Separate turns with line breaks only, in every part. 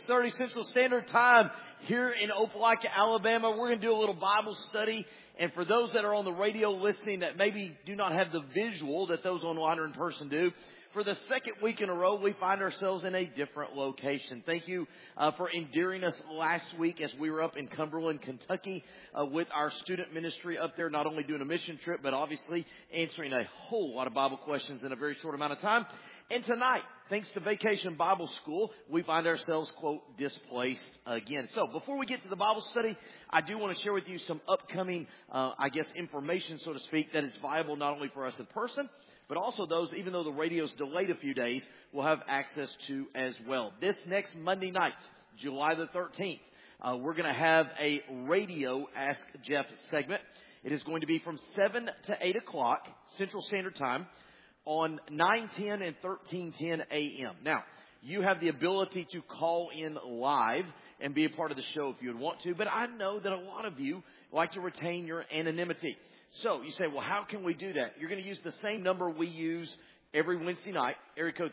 6:30 Central Standard Time here in Opelika, Alabama. We're going to do a little Bible study. And for those that are on the radio listening that maybe do not have the visual that those online or in person do, for the second week in a row, we find ourselves in a different location. Thank you for endearing us last week as we were up in Cumberland, Kentucky, with our student ministry up there, not only doing a mission trip, but obviously answering a whole lot of Bible questions in a very short amount of time. And tonight, thanks to Vacation Bible School, we find ourselves, quote, displaced again. So before we get to the Bible study, I do want to share with you some upcoming, information, so to speak, that is viable not only for us in person, but also those, even though the radio's delayed a few days, we'll have access to as well. This next Monday night, July the 13th, we're going to have a radio Ask Jeff segment. It is going to be from 7 to 8 o'clock Central Standard Time on 9:10 and 13:10 a.m. Now, you have the ability to call in live and be a part of the show if you would want to, but I know that a lot of you like to retain your anonymity. So you say, well, how can we do that? You're going to use the same number we use every Wednesday night, area code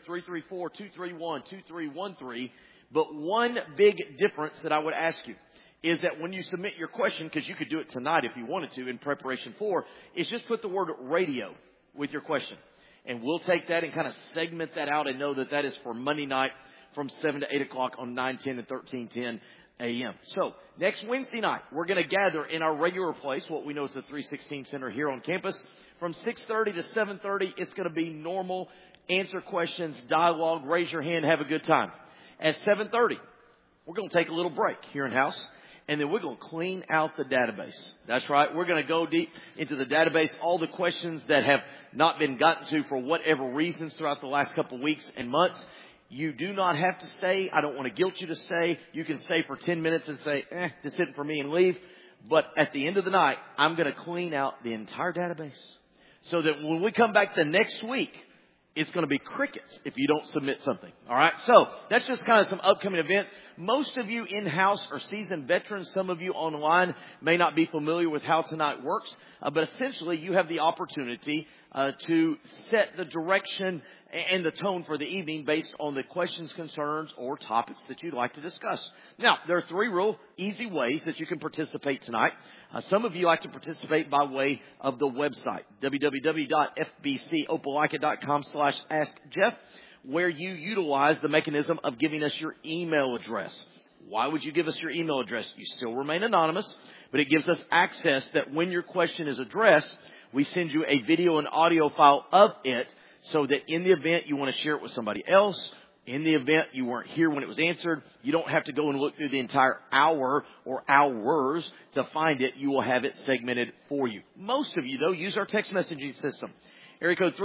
334-231-2313. But one big difference that I would ask you is that when you submit your question, because you could do it tonight if you wanted to in preparation for, is just put the word radio with your question. And we'll take that and kind of segment that out and know that that is for Monday night from 7 to 8 o'clock on 9:10 and 13:10 a.m. So next Wednesday night, we're going to gather in our regular place, what we know is the 316 Center here on campus. From 6:30 to 7:30, it's going to be normal answer questions, dialogue, raise your hand, have a good time. At 7:30, we're going to take a little break here in house, and then we're going to clean out the database. That's right. We're going to go deep into the database, all the questions that have not been gotten to for whatever reasons throughout the last couple of weeks and months. You do not have to stay. I don't want to guilt you to stay. You can stay for 10 minutes and say, this isn't for me, and leave. But at the end of the night, I'm going to clean out the entire database so that when we come back the next week, it's going to be crickets if you don't submit something. All right. So that's just kind of some upcoming events. Most of you in-house are seasoned veterans. Some of you online may not be familiar with how tonight works. But essentially, you have the opportunity to set the direction and the tone for the evening based on the questions, concerns, or topics that you'd like to discuss. Now, there are three real easy ways that you can participate tonight. Some of you like to participate by way of the website, www.fbcopelika.com/AskJeff, where you utilize the mechanism of giving us your email address. Why would you give us your email address? You still remain anonymous, but it gives us access that when your question is addressed, we send you a video and audio file of it, so that in the event you want to share it with somebody else, in the event you weren't here when it was answered, you don't have to go and look through the entire hour or hours to find it. You will have it segmented for you. Most of you, though, use our text messaging system. Area code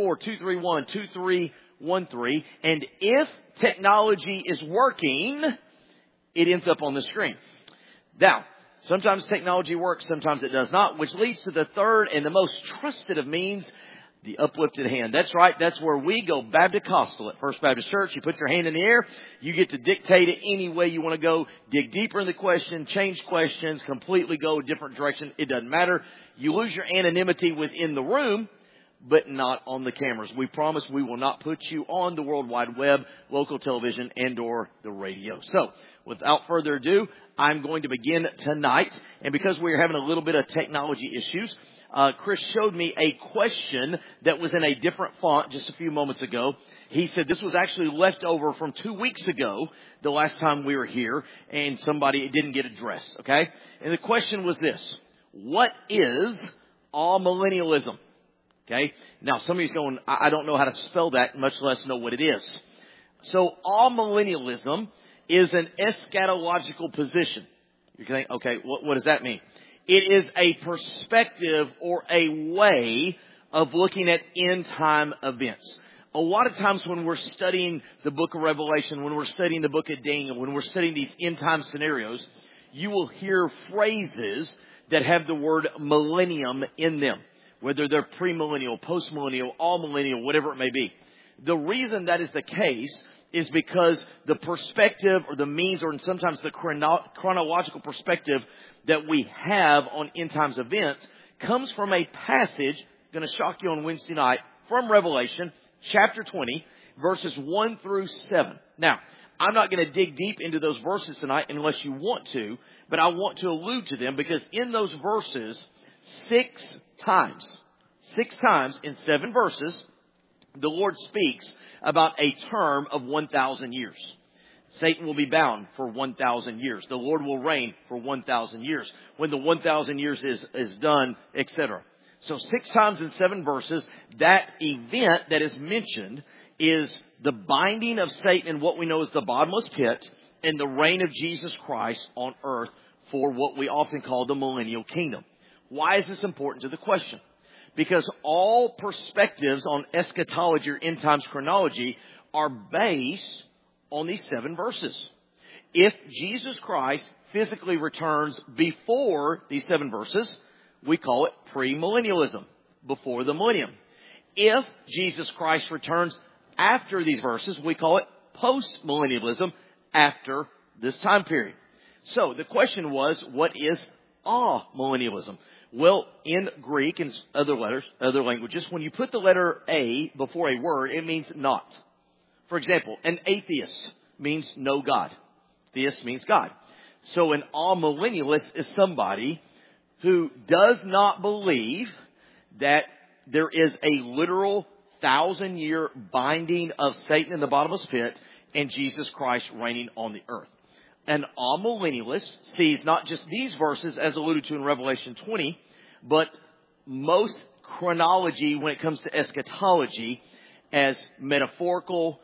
334-231-2313. And if technology is working, it ends up on the screen. Now, sometimes technology works, sometimes it does not, which leads to the third and the most trusted of means, the uplifted hand. That's right. That's where we go Baptist-Costal at First Baptist Church. You put your hand in the air. You get to dictate it any way you want to go. Dig deeper in the question, change questions, completely go a different direction. It doesn't matter. You lose your anonymity within the room, but not on the cameras. We promise we will not put you on the World Wide Web, local television, and or the radio. So without further ado, I'm going to begin tonight. And because we're having a little bit of technology issues, Chris showed me a question that was in a different font just a few moments ago. He said this was actually left over from 2 weeks ago, the last time we were here, and somebody didn't get addressed, okay? And the question was this: what is amillennialism? Okay? Now, some of you's going, I don't know how to spell that, much less know what it is. So, amillennialism is an eschatological position. You're saying, okay, what does that mean? It is a perspective or a way of looking at end-time events. A lot of times when we're studying the book of Revelation, when we're studying the book of Daniel, when we're studying these end-time scenarios, you will hear phrases that have the word millennium in them, whether they're premillennial, postmillennial, all-millennial, whatever it may be. The reason that is the case is because the perspective or the means or sometimes the chronological perspective that we have on end times events comes from a passage, going to shock you on Wednesday night, from Revelation chapter 20, verses 1 through 7. Now, I'm not going to dig deep into those verses tonight unless you want to, but I want to allude to them because in those verses, 6 times in 7 verses, the Lord speaks about a term of 1,000 years. Satan will be bound for 1,000 years. The Lord will reign for 1,000 years. When the 1,000 years is done, etc. So 6 times in 7 verses, that event that is mentioned is the binding of Satan in what we know as the bottomless pit and the reign of Jesus Christ on earth for what we often call the millennial kingdom. Why is this important to the question? Because all perspectives on eschatology or end times chronology are based on these 7 verses. If Jesus Christ physically returns before these 7 verses, we call it premillennialism, before the millennium. If Jesus Christ returns after these verses, we call it postmillennialism, after this time period. So the question was, what is amillennialism? Well, in Greek and other languages, when you put the letter A before a word, it means not. For example, an atheist means no God. Theist means God. So an amillennialist is somebody who does not believe that there is a literal 1,000-year binding of Satan in the bottomless pit and Jesus Christ reigning on the earth. An amillennialist sees not just these verses as alluded to in Revelation 20, but most chronology when it comes to eschatology as metaphorical.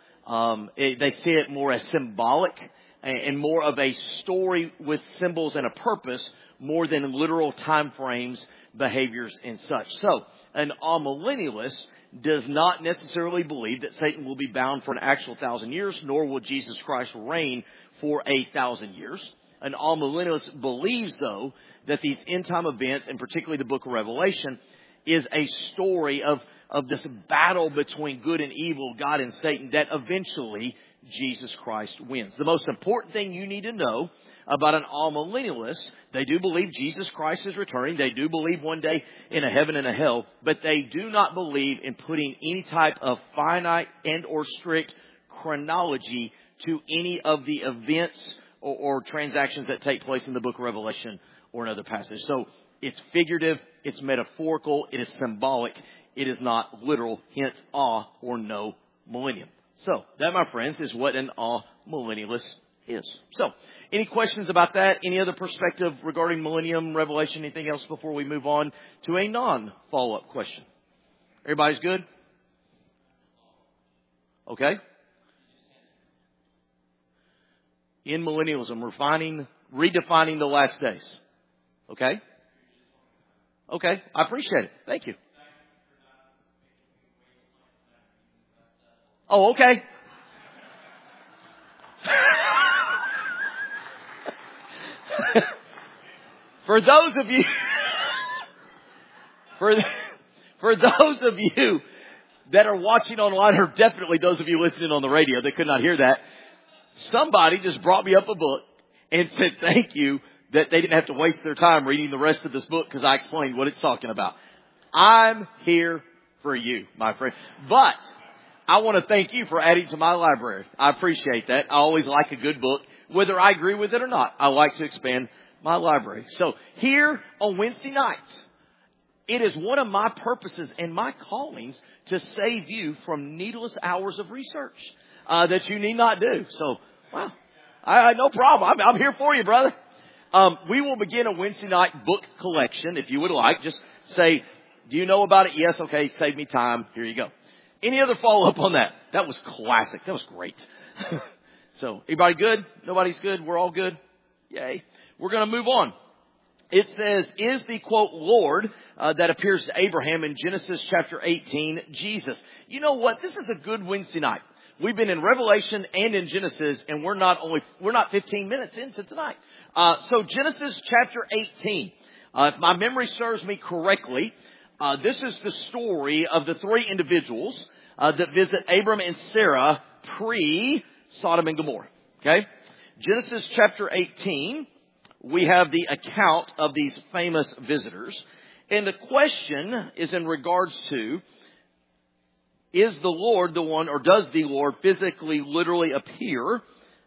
They see it more as symbolic and more of a story with symbols and a purpose more than literal time frames, behaviors, and such. So an amillennialist does not necessarily believe that Satan will be bound for an actual 1,000 years, nor will Jesus Christ reign for 1,000 years. An amillennialist believes, though, that these end-time events, and particularly the book of Revelation, is a story of this battle between good and evil, God and Satan, that eventually Jesus Christ wins. The most important thing you need to know about an amillennialist, they do believe Jesus Christ is returning. They do believe one day in a heaven and a hell, but they do not believe in putting any type of finite and or strict chronology to any of the events or transactions that take place in the book of Revelation or another passage. So it's figurative, it's metaphorical, it is symbolic, it is not literal, hence or no millennium. So that, my friends, is what an amillennialist is. So, any questions about that? Any other perspective regarding millennium, Revelation, anything else before we move on to a non-follow-up question? Everybody's good? Okay. In millennialism, redefining the last days. Okay? Okay, I appreciate it. Thank you. Oh, okay. For those of you, for those of you that are watching online, or definitely those of you listening on the radio that could not hear that, somebody just brought me up a book and said thank you that they didn't have to waste their time reading the rest of this book because I explained what it's talking about. I'm here for you, my friend. But I want to thank you for adding to my library. I appreciate that. I always like a good book. Whether I agree with it or not, I like to expand my library. So here on Wednesday nights, it is one of my purposes and my callings to save you from needless hours of research that you need not do. So, wow, no problem. I'm here for you, brother. We will begin a Wednesday night book collection, if you would like. Just say, do you know about it? Yes. Okay. Save me time. Here you go. Any other follow-up on that? That was classic. That was great. So, everybody good? Nobody's good? We're all good? Yay. We're going to move on. It says, is the, quote, Lord that appears to Abraham in Genesis chapter 18 Jesus? You know what? This is a good Wednesday night. We've been in Revelation and in Genesis, and we're not 15 minutes into tonight. So Genesis chapter 18. If my memory serves me correctly, this is the story of the 3 individuals that visit Abram and Sarah pre-Sodom and Gomorrah. Okay? Genesis chapter 18, we have the account of these famous visitors. And the question is in regards to, is the Lord the one, or does the Lord physically, literally appear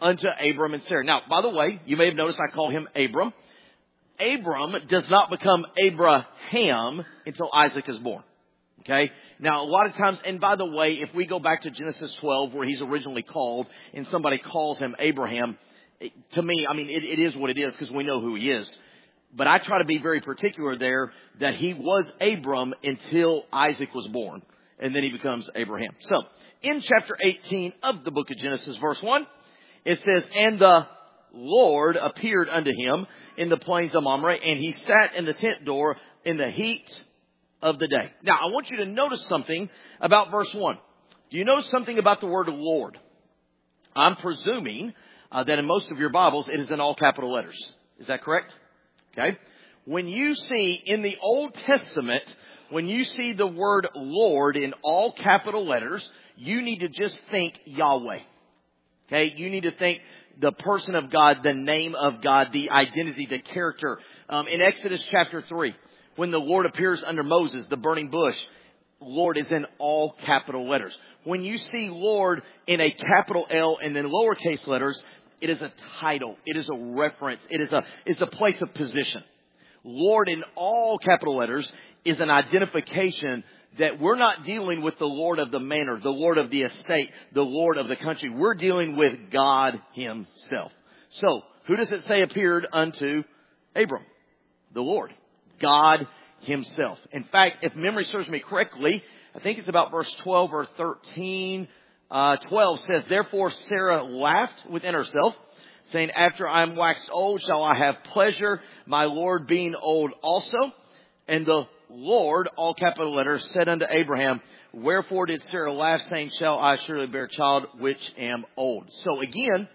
unto Abram and Sarah. Now, by the way, you may have noticed I call him Abram. Abram does not become Abraham until Isaac is born. Okay? Now, a lot of times, and by the way, if we go back to Genesis 12 where he's originally called and somebody calls him Abraham, to me, I mean, it is what it is because we know who he is. But I try to be very particular there that he was Abram until Isaac was born. And then he becomes Abraham. So, in chapter 18 of the book of Genesis, verse 1, it says, "And the Lord appeared unto him in the plains of Mamre, and he sat in the tent door in the heat of the day." Now, I want you to notice something about verse 1. Do you notice something about the word Lord? I'm presuming that in most of your Bibles, it is in all capital letters. Is that correct? Okay. When you see in the Old Testament, when you see the word Lord in all capital letters, you need to just think Yahweh. Okay. You need to think the person of God, the name of God, the identity, the character. In Exodus chapter 3, when the Lord appears under Moses, the burning bush, Lord is in all capital letters. When you see Lord in a capital L and then lowercase letters, it is a title. It is a reference. It's a place of position. Lord in all capital letters is an identification that we're not dealing with the Lord of the manor, the Lord of the estate, the Lord of the country. We're dealing with God himself. So, who does it say appeared unto Abram? The Lord. God himself. In fact, if memory serves me correctly, I think it's about verse 12 or 13. 12 says, "Therefore Sarah laughed within herself, saying, After I am waxed old, shall I have pleasure, my Lord being old also? And the Lord," all capital letters, "said unto Abraham, Wherefore did Sarah laugh, saying, Shall I surely bear a child, which am old?" So again,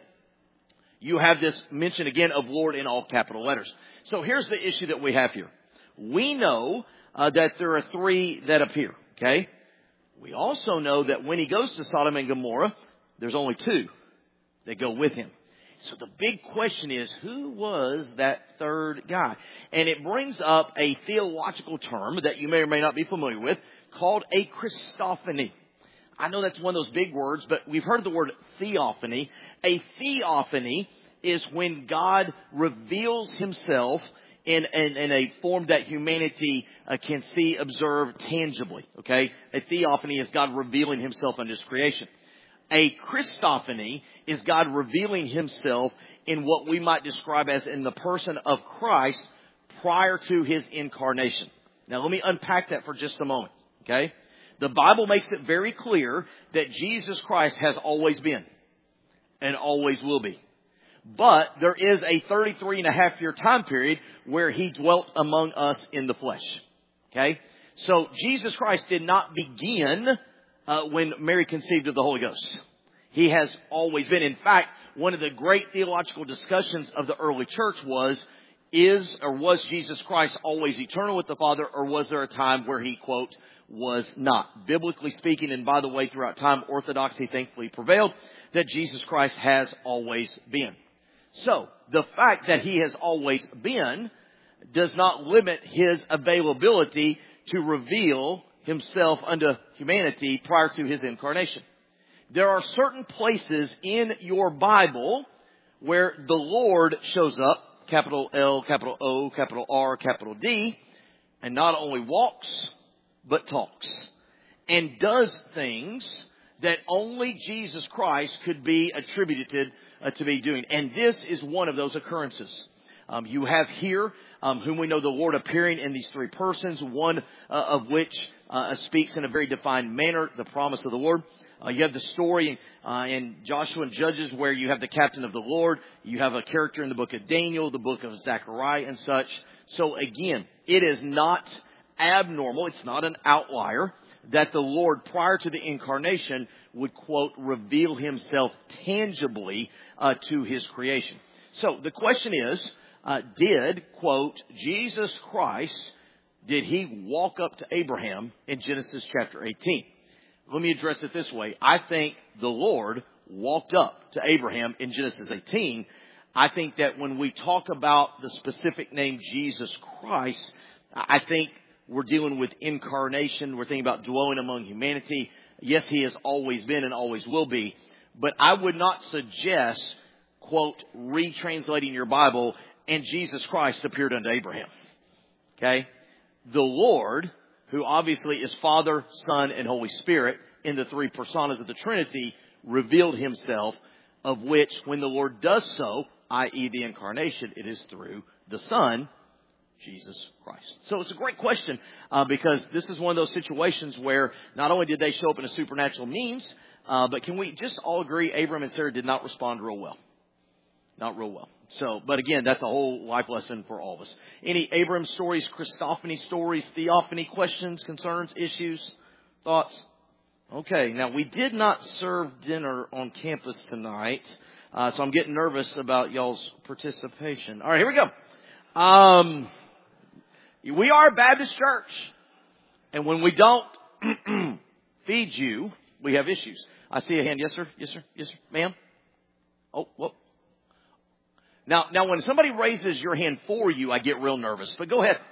you have this mention again of Lord in all capital letters. So here's the issue that we have here. We know that there are three that appear, okay? We also know that when he goes to Sodom and Gomorrah, there's only two that go with him. So the big question is, who was that third guy? And it brings up a theological term that you may or may not be familiar with called a Christophany. I know that's one of those big words, but we've heard the word theophany. A theophany is when God reveals himself in a form that humanity can see, observe tangibly. Okay? A theophany is God revealing himself unto his creation. A Christophany is God revealing himself in what we might describe as in the person of Christ prior to his incarnation. Now let me unpack that for just a moment. Okay? The Bible makes it very clear that Jesus Christ has always been and always will be. But there is a 33.5-year time period where he dwelt among us in the flesh. Okay? So Jesus Christ did not begin when Mary conceived of the Holy Ghost. He has always been. In fact, one of the great theological discussions of the early church was Jesus Christ always eternal with the Father, or was there a time where he, quote, was not? Biblically speaking, and by the way, throughout time, orthodoxy thankfully prevailed, that Jesus Christ has always been. So, the fact that he has always been does not limit his availability to reveal himself unto humanity prior to his incarnation. There are certain places in your Bible where the Lord shows up, capital L, capital O, capital R, capital D, and not only walks, but talks, and does things that only Jesus Christ could be attributed to be doing. And this is one of those occurrences. You have here, whom we know the Lord appearing in these three persons, one of which speaks in a very defined manner, the promise of the Lord. You have the story in Joshua and Judges where you have the captain of the Lord. You have a character in the book of Daniel, the book of Zechariah and such. So again, it is not abnormal. It's not an outlier that the Lord prior to the incarnation would, quote, reveal himself tangibly to his creation. So the question is, did, quote, Jesus Christ, did he walk up to Abraham in Genesis chapter 18? Let me address it this way. I think the Lord walked up to Abraham in Genesis 18. I think that when we talk about the specific name Jesus Christ, I think we're dealing with incarnation. We're thinking about dwelling among humanity. Yes, he has always been and always will be. But I would not suggest quote, retranslating your Bible, and Jesus Christ appeared unto Abraham. Okay? The Lord, who obviously is Father, Son, and Holy Spirit in the three personas of the Trinity, revealed himself, of which when the Lord does so, i.e. the incarnation, it is through the Son, Jesus Christ. So it's a great question because this is one of those situations where not only did they show up in a supernatural means, but can we just all agree Abram and Sarah did not respond real well? Not real well. So, but again, that's a whole life lesson for all of us. Any Abram stories, Christophany stories, theophany questions, concerns, issues, thoughts? Okay, now we did not serve dinner on campus tonight, so I'm getting nervous about y'all's participation. All right, here we go. We are a Baptist church, and when we don't feed you, we have issues. I see a hand. Yes, sir. Yes, sir. Yes, sir. Ma'am. Oh, whoop. Now, when somebody raises your hand for you, I get real nervous. But go ahead.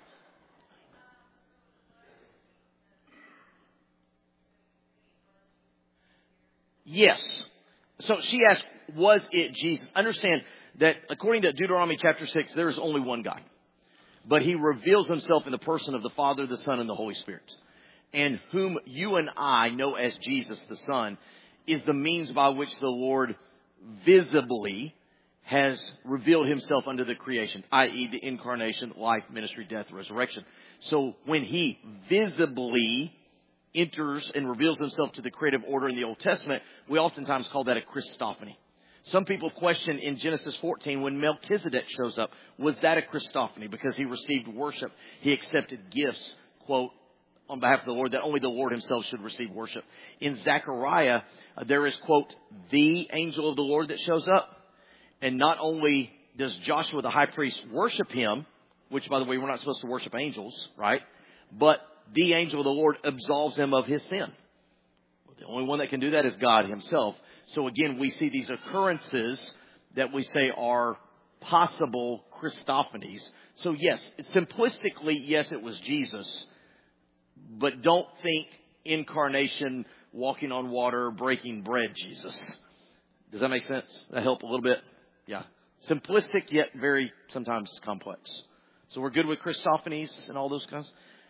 Yes. So she asked, was it Jesus? Understand that according to Deuteronomy chapter 6, there is only one God. But he reveals himself in the person of the Father, the Son, and the Holy Spirit. And whom you and I know as Jesus the Son is the means by which the Lord visibly has revealed himself unto the creation, i.e. the incarnation, life, ministry, death, resurrection. So when he visibly enters and reveals himself to the creative order in the Old Testament, we oftentimes call that a Christophany. Some people question in Genesis 14 when Melchizedek shows up, was that a Christophany? Because he received worship. He accepted gifts, quote, on behalf of the Lord, that only the Lord himself should receive worship. In Zechariah, there is, quote, the angel of the Lord that shows up. And not only does Joshua the high priest worship him, which, by the way, we're not supposed to worship angels, right? But the angel of the Lord absolves him of his sin. The only one that can do that is God himself. So again, we see these occurrences that we say are possible Christophanies. So yes, simplistically, yes, it was Jesus. But don't think incarnation, walking on water, breaking bread Jesus. Does that make sense? That help a little bit? Yeah. Simplistic yet very sometimes complex. So we're good with Christophanies and all those kinds?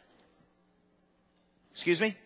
Excuse me?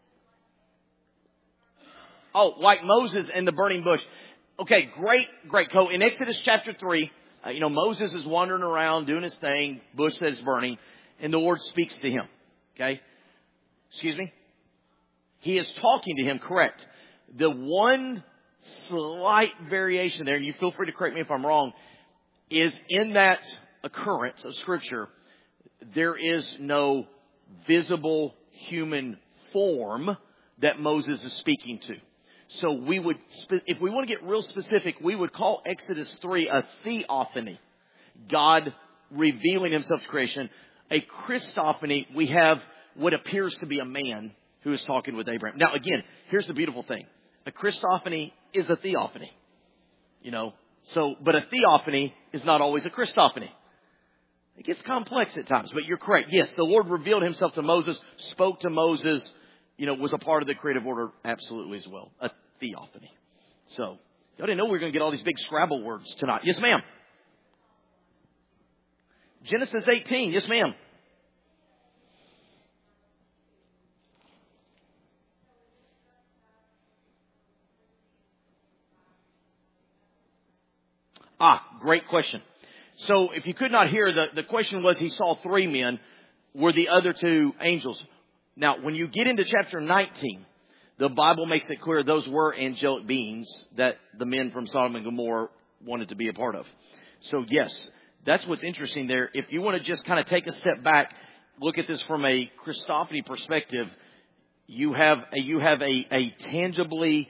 Oh, like Moses and the burning bush. Okay, great. In Exodus chapter 3, Moses is wandering around doing his thing, bush that is burning, and the Lord speaks to him. Okay? Excuse me? He is talking to him, correct. The one slight variation there, and you feel free to correct me if I'm wrong, is in that occurrence of Scripture, there is no visible human form that Moses is speaking to. So we would, if we want to get real specific, we would call Exodus 3 a theophany. God revealing himself to creation. A Christophany, we have what appears to be a man who is talking with Abraham. Now again, here's the beautiful thing. A Christophany is a theophany. But a theophany is not always a Christophany. It gets complex at times, but you're correct. Yes, the Lord revealed himself to Moses, spoke to Moses, was a part of the creative order absolutely as well. A theophany. So, y'all didn't know we were going to get all these big Scrabble words tonight. Yes, ma'am. Genesis 18. Yes, ma'am. Great question. So if you could not hear, the question was he saw three men. Were the other two angels? Now, when you get into chapter 19, the Bible makes it clear those were angelic beings that the men from Sodom and Gomorrah wanted to be a part of. So yes, that's what's interesting there. If you want to just kind of take a step back, look at this from a Christophany perspective, you have a tangibly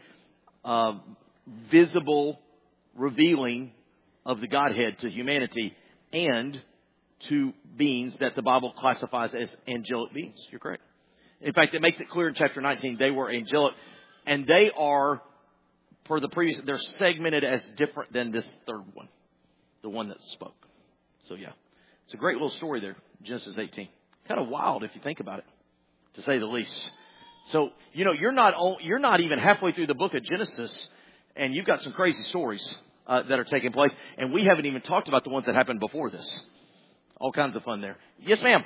visible revealing of the Godhead to humanity and to beings that the Bible classifies as angelic beings. You're correct. In fact, it makes it clear in chapter 19, they were angelic, and they are, per the previous, they're segmented as different than this third one, the one that spoke. So yeah, it's a great little story there, Genesis 18. Kind of wild if you think about it, to say the least. So, you're not even halfway through the book of Genesis, and you've got some crazy stories. that are taking place. And we haven't even talked about the ones that happened before this. All kinds of fun there. Yes, ma'am.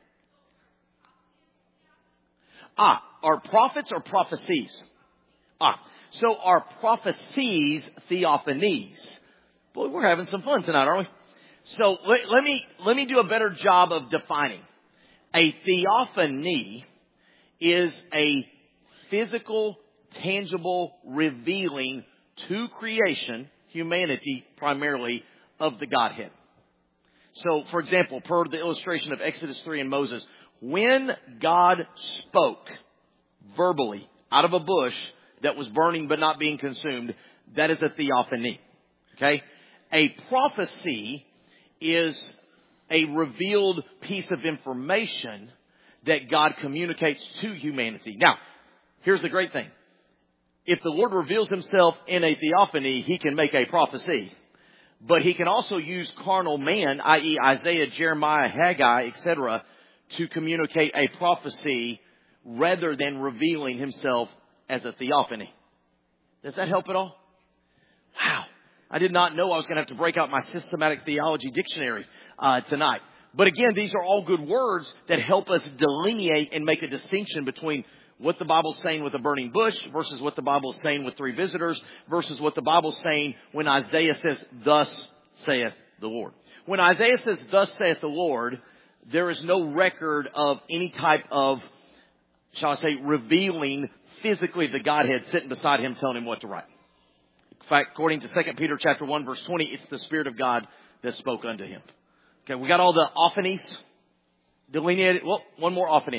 Are prophets or prophecies? So are prophecies theophanies? Boy, we're having some fun tonight, aren't we? So let me do a better job of defining. A theophany is a physical, tangible revealing to creation, humanity primarily, of the Godhead. So, for example, per the illustration of Exodus 3 and Moses, when God spoke verbally out of a bush that was burning but not being consumed, that is a theophany. Okay? A prophecy is a revealed piece of information that God communicates to humanity. Now, here's the great thing. If the Lord reveals himself in a theophany, he can make a prophecy. But he can also use carnal man, i.e. Isaiah, Jeremiah, Haggai, etc., to communicate a prophecy rather than revealing himself as a theophany. Does that help at all? Wow. I did not know I was going to have to break out my systematic theology dictionary tonight. But again, these are all good words that help us delineate and make a distinction between what the Bible's saying with a burning bush versus what the Bible's saying with three visitors versus what the Bible's saying when Isaiah says, thus saith the Lord. When Isaiah says, thus saith the Lord, there is no record of any type of, shall I say, revealing physically the Godhead sitting beside him telling him what to write. In fact, according to 2 Peter chapter 1, verse 20, it's the Spirit of God that spoke unto him. Okay, we got all the ophanies delineated. Well, one more ophany.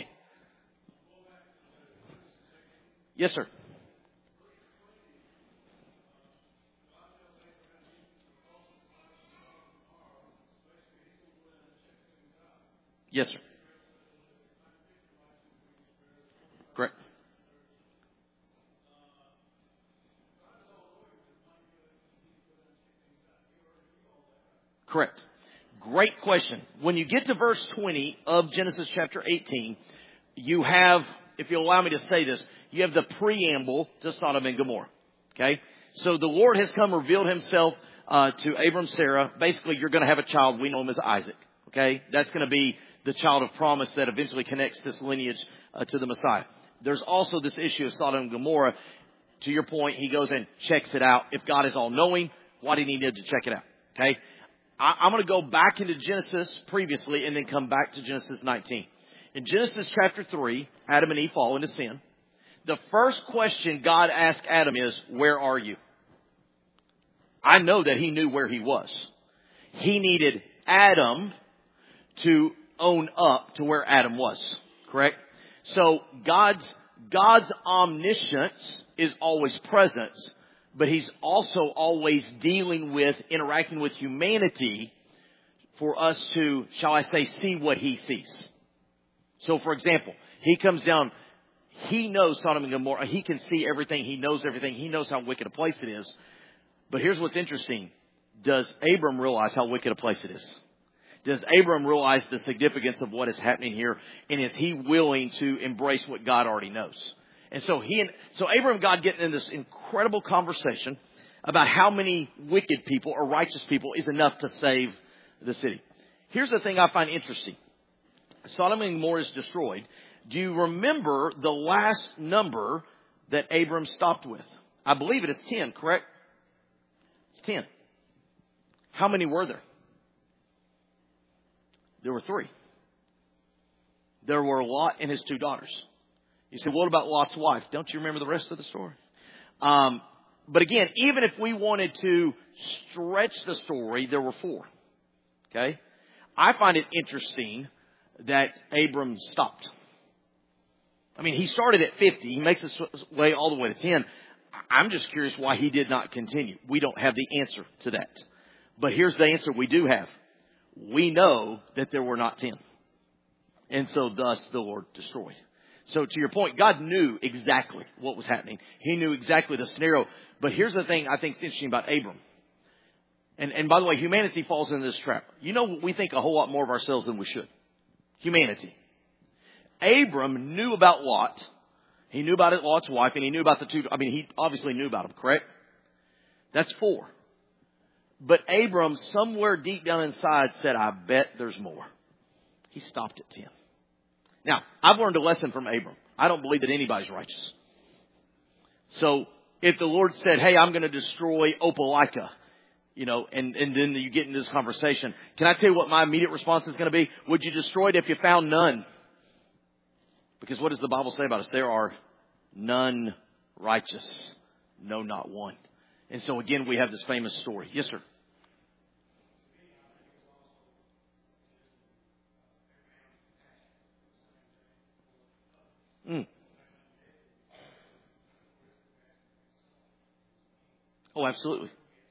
Yes, sir. Yes, sir. Correct. Correct. Great question. When you get to verse 20 of Genesis chapter 18, you have, if you'll allow me to say this, you have the preamble to Sodom and Gomorrah. Okay? So the Lord has come, revealed himself to Abram, Sarah. Basically, you're going to have a child. We know him as Isaac. Okay? That's going to be the child of promise that eventually connects this lineage to the Messiah. There's also this issue of Sodom and Gomorrah. To your point, he goes and checks it out. If God is all-knowing, why did he need to check it out? Okay? I'm going to go back into Genesis previously and then come back to Genesis 19. In Genesis chapter 3, Adam and Eve fall into sin. The first question God asked Adam is, where are you? I know that he knew where he was. He needed Adam to own up to where Adam was. Correct? So God's omniscience is always present, but he's also always dealing with, interacting with humanity for us to, shall I say, see what he sees. So, for example, he comes down, he knows Sodom and Gomorrah, he can see everything, he knows everything, he knows how wicked a place it is. But here's what's interesting. Does Abram realize how wicked a place it is? Does Abram realize the significance of what is happening here? And is he willing to embrace what God already knows? And so Abram and God get in this incredible conversation about how many wicked people or righteous people is enough to save the city. Here's the thing I find interesting. Sodom and Gomorrah is destroyed. Do you remember the last number that Abram stopped with? I believe it is 10, correct? It's 10. How many were there? There were 3. There were Lot and his 2 daughters. You say, what about Lot's wife? Don't you remember the rest of the story? But again, even if we wanted to stretch the story, there were 4. Okay? I find it interesting that Abram stopped. I mean, he started at 50. He makes his way all the way to 10. I'm just curious why he did not continue. We don't have the answer to that. But here's the answer we do have. We know that there were not 10. And so thus the Lord destroyed. So to your point, God knew exactly what was happening. He knew exactly the scenario. But here's the thing I think is interesting about Abram. And by the way, humanity falls into this trap. You know, we think a whole lot more of ourselves than we should. Humanity. Abram knew about Lot. He knew about Lot's wife, and he knew about the 2. I mean, he obviously knew about them, correct? That's 4. But Abram, somewhere deep down inside, said, I bet there's more. He stopped at 10. Now, I've learned a lesson from Abram. I don't believe that anybody's righteous. So, if the Lord said, hey, I'm going to destroy Opelika, and then you get into this conversation, can I tell you what my immediate response is going to be? Would you destroy it if you found none? Because what does the Bible say about us? There are none righteous. No, not one. And so again, we have this famous story. Yes, sir. Oh, absolutely.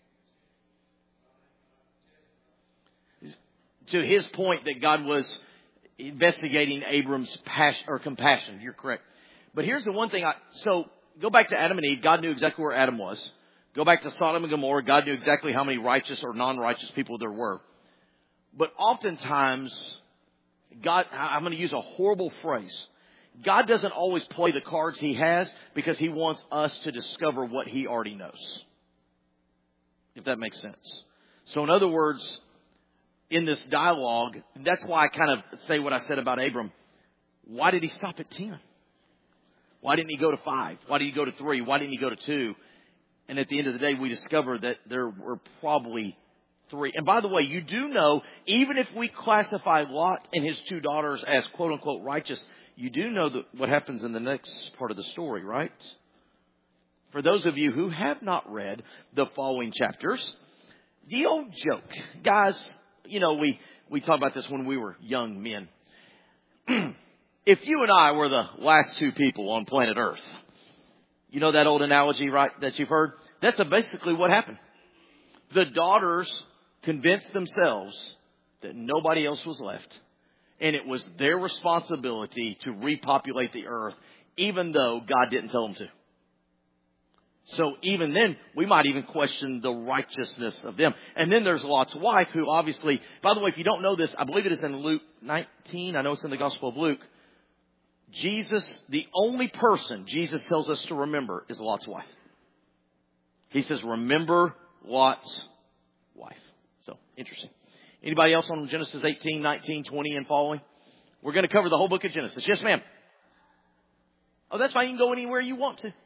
To his point that God was investigating Abram's passion or compassion. You're correct. But here's the one thing so go back to Adam and Eve. God knew exactly where Adam was. Go back to Sodom and Gomorrah. God knew exactly how many righteous or non-righteous people there were. But oftentimes, God, I'm going to use a horrible phrase. God doesn't always play the cards he has because he wants us to discover what he already knows. If that makes sense. So in other words, in this dialogue, that's why I kind of say what I said about Abram. Why did he stop at 10? Why didn't he go to 5? Why did he go to 3? Why didn't he go to 2? And at the end of the day, we discovered that there were probably 3. And by the way, you do know, even if we classify Lot and his 2 daughters as quote unquote righteous, you do know that what happens in the next part of the story, right? For those of you who have not read the following chapters, the old joke, guys, we talked about this when we were young men. If you and I were the last 2 people on planet Earth, you know that old analogy, right, that you've heard? That's basically what happened. The daughters convinced themselves that nobody else was left, and it was their responsibility to repopulate the earth, even though God didn't tell them to. So even then, we might even question the righteousness of them. And then there's Lot's wife, who obviously, by the way, if you don't know this, I believe it is in Luke 19. I know it's in the Gospel of Luke. Jesus, the only person Jesus tells us to remember is Lot's wife. He says, remember Lot's wife. So, interesting. Anybody else on Genesis 18, 19, 20 and following? We're going to cover the whole book of Genesis. Yes, ma'am. Oh, that's fine. You can go anywhere you want to.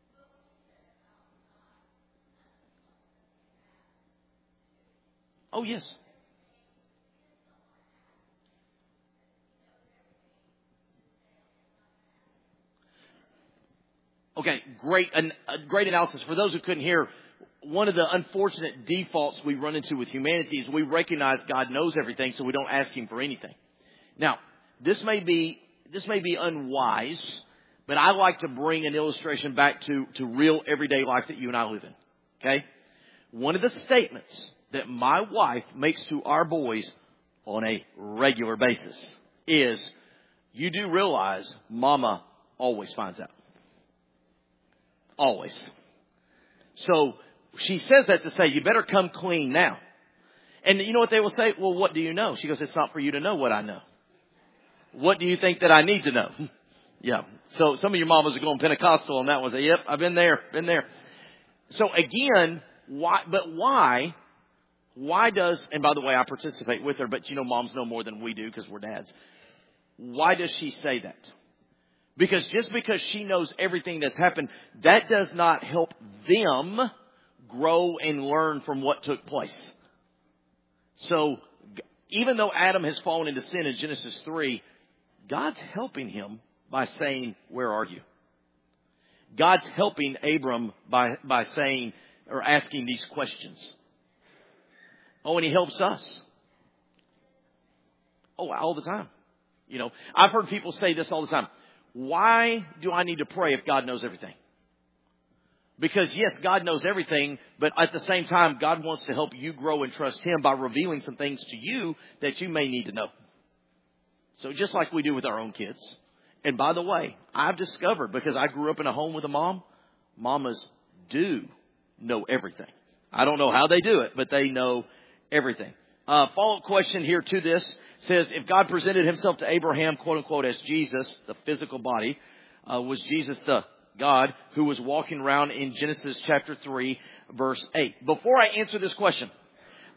Oh, yes. Okay, great analysis. For those who couldn't hear, one of the unfortunate defaults we run into with humanity is we recognize God knows everything, so we don't ask him for anything. Now, this may be unwise, but I like to bring an illustration back to real everyday life that you and I live in. Okay? One of the statements that my wife makes to our boys on a regular basis is, you do realize Mama always finds out. Always. So she says that to say, you better come clean now. And you know what they will say? Well, what do you know? She goes, it's not for you to know what I know. What do you think that I need to know? Yeah. So some of your mamas are going Pentecostal on that one. Say, yep, I've been there. So again, why does, and by the way, I participate with her, but moms know more than we do because we're dads. Why does she say that? Because just because she knows everything that's happened, that does not help them grow and learn from what took place. So even though Adam has fallen into sin in Genesis 3, God's helping him by saying, where are you? God's helping Abram by saying or asking these questions. Oh, and he helps us. Oh, all the time. I've heard people say this all the time. Why do I need to pray if God knows everything? Because yes, God knows everything, but at the same time, God wants to help you grow and trust him by revealing some things to you that you may need to know. So just like we do with our own kids. And by the way, I've discovered, because I grew up in a home with a mom, mamas do know everything. I don't know how they do it, but they know everything. Follow-up question here to this says, if God presented himself to Abraham, quote unquote, as Jesus, the physical body, was Jesus the God who was walking around in Genesis chapter 3, verse 8? Before I answer this question,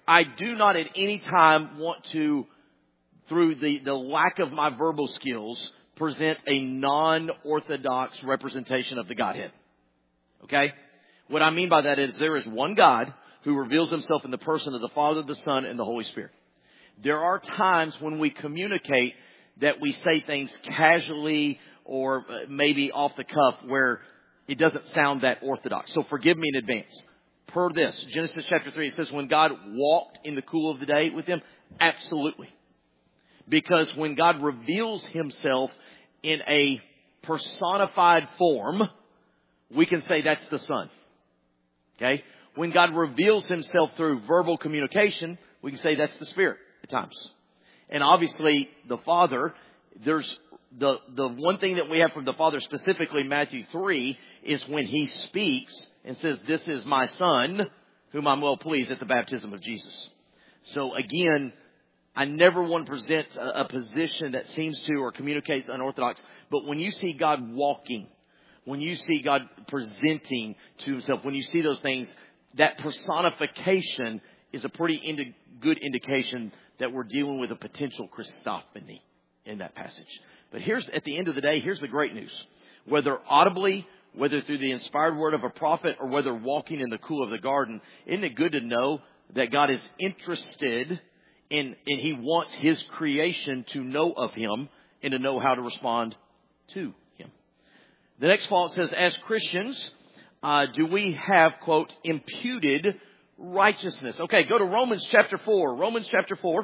I do not at any time want to, through the lack of my verbal skills, present a non-orthodox representation of the Godhead. Okay? What I mean by that is there is one God who reveals himself in the person of the Father, the Son, and the Holy Spirit. There are times when we communicate that we say things casually or maybe off the cuff where it doesn't sound that orthodox. So forgive me in advance. Per this, Genesis chapter 3, it says when God walked in the cool of the day with them, absolutely. Because when God reveals himself in a personified form, we can say that's the Son. Okay? When God reveals himself through verbal communication, we can say that's the Spirit at times. And obviously the Father, there's the one thing that we have from the Father, specifically Matthew 3, is when he speaks and says, this is my Son, whom I'm well pleased, at the baptism of Jesus. So again, I never want to present a position that seems to or communicates unorthodox. But when you see God walking, when you see God presenting to himself, when you see those things, that personification is a pretty good indication that we're dealing with a potential Christophany in that passage. But at the end of the day, here's the great news. Whether audibly, whether through the inspired word of a prophet, or whether walking in the cool of the garden, isn't it good to know that God is interested and he wants his creation to know of him and to know how to respond to him. The next part says, as Christians, do we have, quote, imputed righteousness? Okay, go to Romans chapter 4. Romans chapter 4.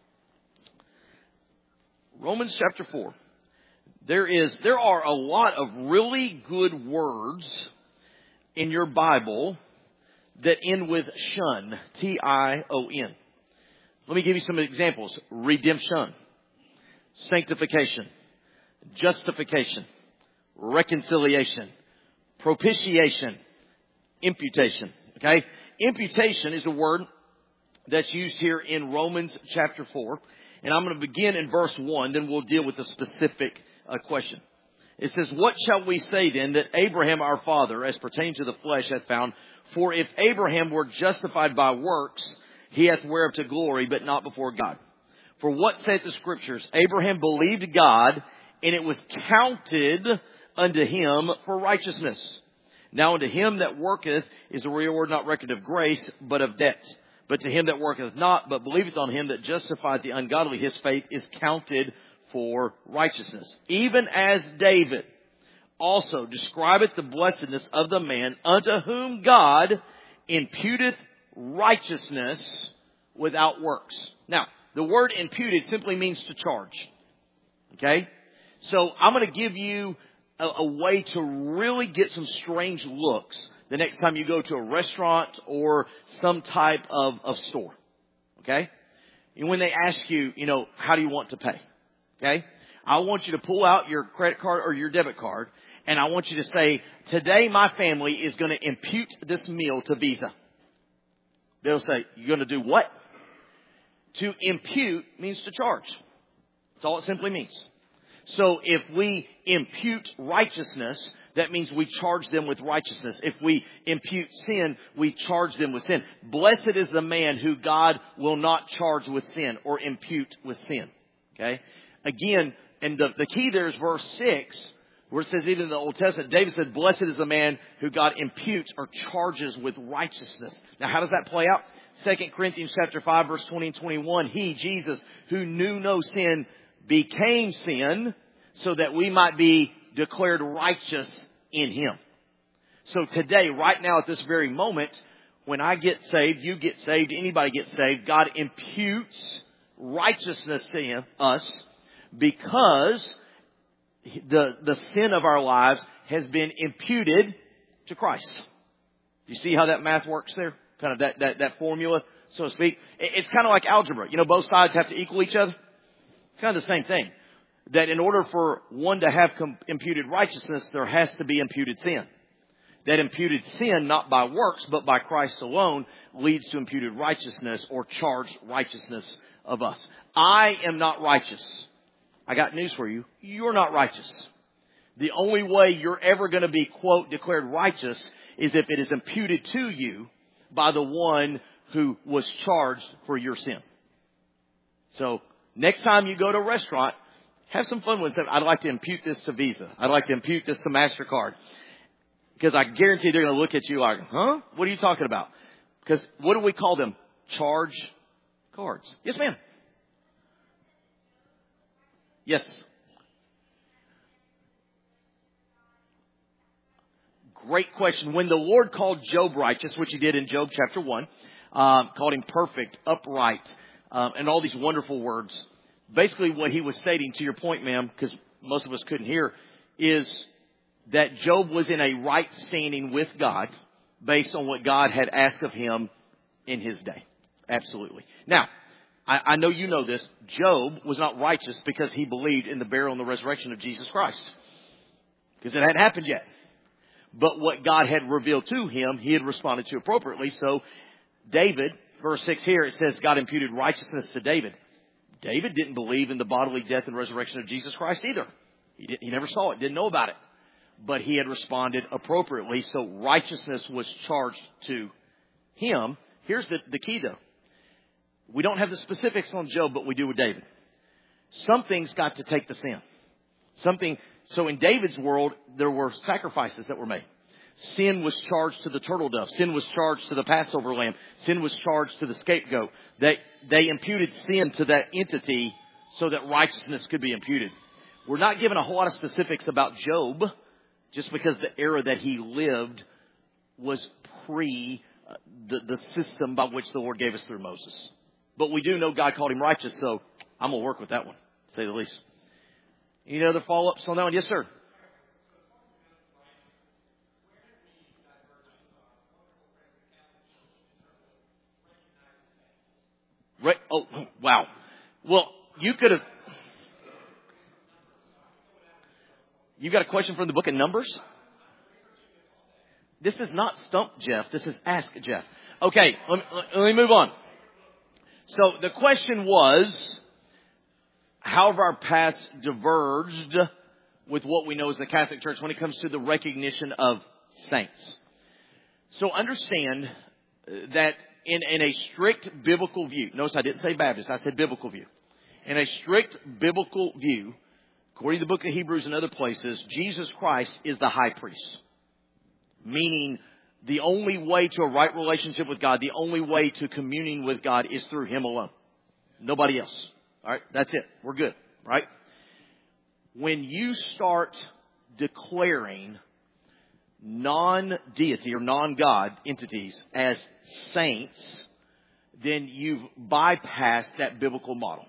Romans chapter 4. There are a lot of really good words in your Bible that end with shun. T-I-O-N. Let me give you some examples. Redemption, sanctification, justification, reconciliation, propitiation, imputation. Okay? Imputation is a word that's used here in Romans chapter 4. And I'm going to begin in verse 1, then we'll deal with the specific question. It says, what shall we say then that Abraham our father, as pertaining to the flesh, hath found? For if Abraham were justified by works, he hath whereof to glory, but not before God. For what saith the Scriptures? Abraham believed God, and it was counted unto him for righteousness. Now unto him that worketh is a reward not reckoned of grace, but of debt. But to him that worketh not, but believeth on him that justifieth the ungodly, his faith is counted for righteousness. Even as David also describeth the blessedness of the man unto whom God imputeth righteousness without works. Now, the word imputed simply means to charge. Okay? So I'm going to give you a way to really get some strange looks the next time you go to a restaurant or some type of store. Okay? And when they ask you, how do you want to pay? Okay? I want you to pull out your credit card or your debit card, and I want you to say, today my family is going to impute this meal to Visa. They'll say, you're going to do what? To impute means to charge. That's all it simply means. So if we impute righteousness, that means we charge them with righteousness. If we impute sin, we charge them with sin. Blessed is the man who God will not charge with sin or impute with sin. Okay? Again, and the key there is verse 6, where it says, even in the Old Testament, David said, blessed is the man who God imputes or charges with righteousness. Now, how does that play out? 2 Corinthians chapter 5, verse 20 and 21. He, Jesus, who knew no sin, became sin so that we might be declared righteous in him. So today, right now, at this very moment, when I get saved, you get saved, anybody gets saved, God imputes righteousness to us because the sin of our lives has been imputed to Christ. You see how that math works there? Kind of that formula, so to speak. It's kind of like algebra. Both sides have to equal each other. It's kind of the same thing. That in order for one to have imputed righteousness, there has to be imputed sin. That imputed sin, not by works, but by Christ alone, leads to imputed righteousness or charged righteousness of us. I am not righteous. I got news for you. You're not righteous. The only way you're ever going to be, quote, declared righteous is if it is imputed to you by the one who was charged for your sin. So next time you go to a restaurant, have some fun with them. I'd like to impute this to Visa. I'd like to impute this to MasterCard. Because I guarantee they're going to look at you like, huh? What are you talking about? Because what do we call them? Charge cards. Yes, ma'am. Yes. Great question. When the Lord called Job righteous, which he did in Job chapter 1, called him perfect, upright, and all these wonderful words. Basically what he was stating, to your point, ma'am, because most of us couldn't hear, is that Job was in a right standing with God based on what God had asked of him in his day. Absolutely. Now, I know you know this. Job was not righteous because he believed in the burial and the resurrection of Jesus Christ. Because it hadn't happened yet. But what God had revealed to him, he had responded to appropriately. So David, verse 6 here, it says God imputed righteousness to David. David didn't believe in the bodily death and resurrection of Jesus Christ either. He never saw it, didn't know about it. But he had responded appropriately. So righteousness was charged to him. Here's the key though. We don't have the specifics on Job, but we do with David. Something's got to take the sin. So in David's world, there were sacrifices that were made. Sin was charged to the turtle dove. Sin was charged to the Passover lamb. Sin was charged to the scapegoat. They imputed sin to that entity so that righteousness could be imputed. We're not given a whole lot of specifics about Job just because the era that he lived was pre the system by which the Lord gave us through Moses. But we do know God called him righteous, so I'm going to work with that one, to say the least. Any other follow-ups on that one? Yes, sir. Right. Oh, wow. Well, you could have. You got a question from the book of Numbers? This is not Stump Jeff. This is Ask Jeff. Okay, let me move on. So the question was, how have our paths diverged with what we know as the Catholic Church when it comes to the recognition of saints? So understand that in a strict biblical view, notice I didn't say Baptist, I said biblical view. In a strict biblical view, according to the book of Hebrews and other places, Jesus Christ is the high priest. Meaning the only way to a right relationship with God, the only way to communing with God is through him alone. Nobody else. All right, that's it. We're good, right? When you start declaring non-deity or non-God entities as saints, then you've bypassed that biblical model.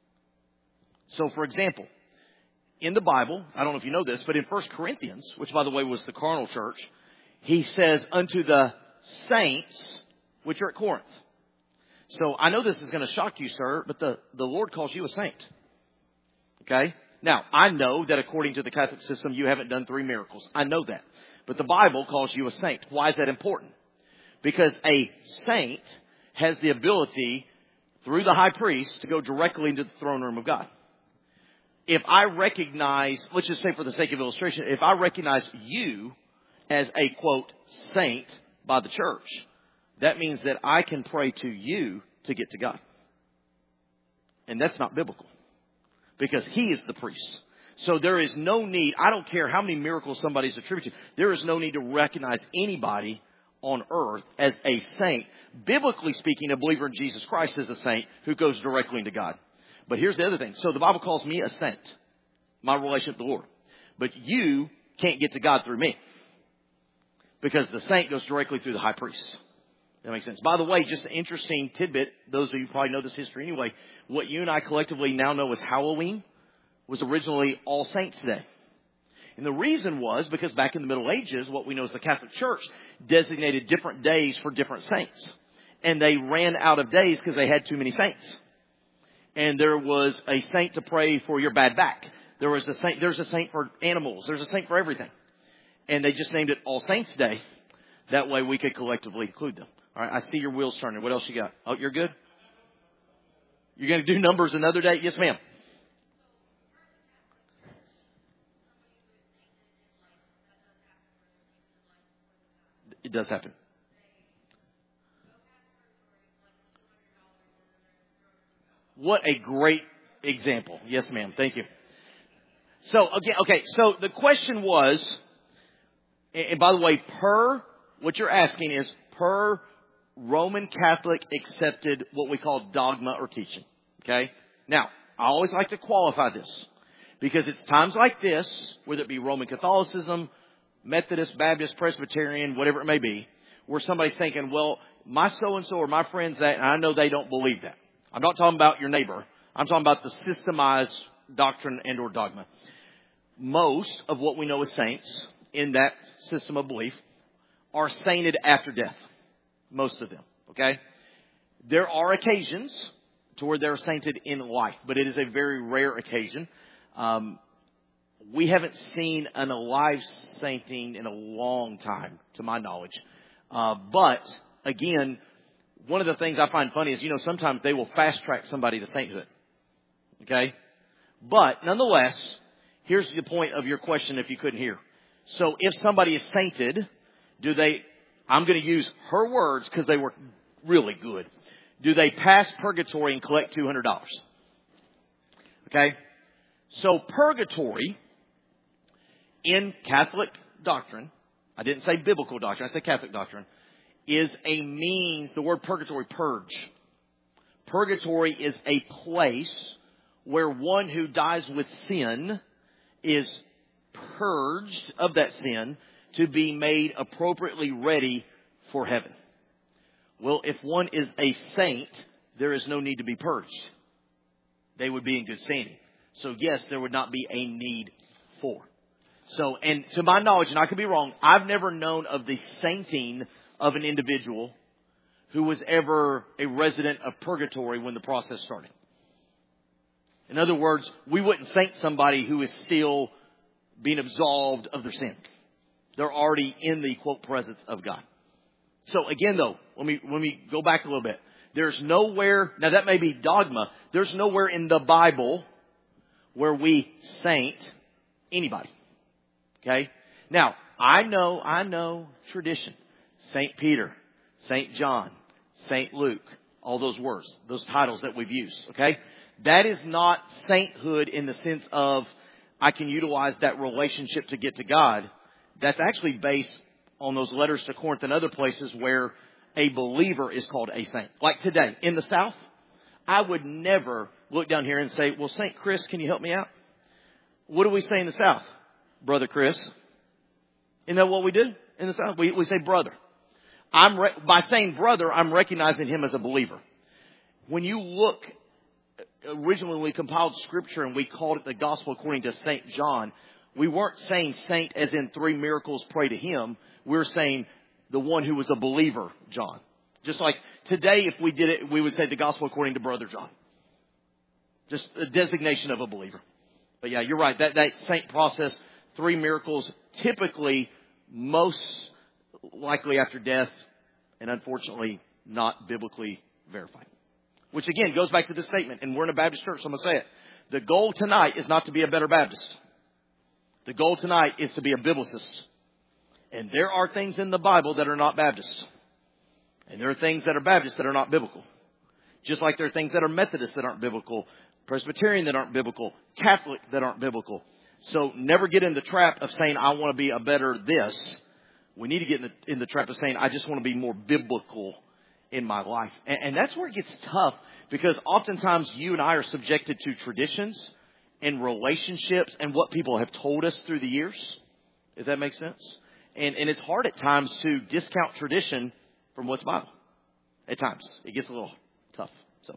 So, for example, in the Bible, I don't know if you know this, but in 1 Corinthians, which by the way was the carnal church, he says, unto the saints which are at Corinth. So I know this is going to shock you, sir, but the Lord calls you a saint. Okay? Now, I know that according to the Catholic system, you haven't done 3 miracles. I know that. But the Bible calls you a saint. Why is that important? Because a saint has the ability, through the high priest, to go directly into the throne room of God. If I recognize, let's just say for the sake of illustration, if I recognize you as a, quote, saint by the church, that means that I can pray to you to get to God. And that's not biblical. Because he is the priest. So there is no need, I don't care how many miracles somebody's attributed to, there is no need to recognize anybody on earth as a saint. Biblically speaking, a believer in Jesus Christ is a saint who goes directly into God. But here's the other thing. So the Bible calls me a saint, my relationship with the Lord. But you can't get to God through me. Because the saint goes directly through the high priest. That makes sense. By the way, just an interesting tidbit. Those of you who probably know this history anyway. What you and I collectively now know as Halloween was originally All Saints Day. And the reason was because back in the Middle Ages, what we know as the Catholic Church designated different days for different saints. And they ran out of days because they had too many saints. And there was a saint to pray for your bad back. There's a saint for animals. There's a saint for everything. And they just named it All Saints Day. That way we could collectively include them. All right, I see your wheels turning. What else you got? Oh, you're good? You're going to do numbers another day? Yes, ma'am. It does happen. What a great example. Yes, ma'am. Thank you. So, okay. So the question was, and by the way, what you're asking is per Roman Catholic accepted what we call dogma or teaching. Okay? Now, I always like to qualify this because it's times like this, whether it be Roman Catholicism, Methodist, Baptist, Presbyterian, whatever it may be, where somebody's thinking, well, my so-and-so or my friends that, and I know they don't believe that. I'm not talking about your neighbor. I'm talking about the systemized doctrine and or dogma. Most of what we know as saints in that system of belief are sainted after death. Most of them. Okay? There are occasions to where they're sainted in life, but it is a very rare occasion. We haven't seen an alive sainting in a long time, to my knowledge. But again, one of the things I find funny is, sometimes they will fast track somebody to sainthood. Okay? But nonetheless, here's the point of your question if you couldn't hear. So if somebody is sainted, I'm going to use her words because they were really good. Do they pass purgatory and collect $200? Okay? So purgatory in Catholic doctrine, I didn't say biblical doctrine, I said Catholic doctrine, is a means, the word purgatory, purge. Purgatory is a place where one who dies with sin is purged of that sin to be made appropriately ready for heaven. Well, if one is a saint, there is no need to be purged. They would be in good standing. So yes, there would not be a need for. So, and to my knowledge, and I could be wrong, I've never known of the sainting of an individual who was ever a resident of purgatory when the process started. In other words, we wouldn't saint somebody who is still being absolved of their sin. They're already in the, quote, presence of God. So again, though, let me go back a little bit. There's nowhere, now that may be dogma, there's nowhere in the Bible where we saint anybody. Okay? Now, I know tradition. Saint Peter, Saint John, Saint Luke, all those words, those titles that we've used. Okay? That is not sainthood in the sense of I can utilize that relationship to get to God. That's actually based on those letters to Corinth and other places where a believer is called a saint. Like today, in the South, I would never look down here and say, well, Saint Chris, can you help me out? What do we say in the South? Brother Chris. Isn't that what we do in the South? We say brother. By saying brother, I'm recognizing him as a believer. When you look, originally we compiled scripture and we called it the gospel according to St. John. We weren't saying saint as in 3 miracles, pray to him. We're saying the one who was a believer, John. Just like today, if we did it, we would say the gospel according to Brother John. Just a designation of a believer. But yeah, you're right. That saint process, 3 miracles, typically most likely after death, and unfortunately not biblically verified. Which again goes back to this statement, and we're in a Baptist church, so I'm going to say it. The goal tonight is not to be a better Baptist. The goal tonight is to be a biblicist. And there are things in the Bible that are not Baptist. And there are things that are Baptist that are not biblical. Just like there are things that are Methodist that aren't biblical, Presbyterian that aren't biblical, Catholic that aren't biblical. So never get in the trap of saying, I want to be a better this. We need to get in the trap of saying, I just want to be more biblical in my life. And that's where it gets tough, because oftentimes you and I are subjected to traditions and relationships and what people have told us through the years. If that makes sense. And it's hard at times to discount tradition from what's Bible. At times. It gets a little tough. So,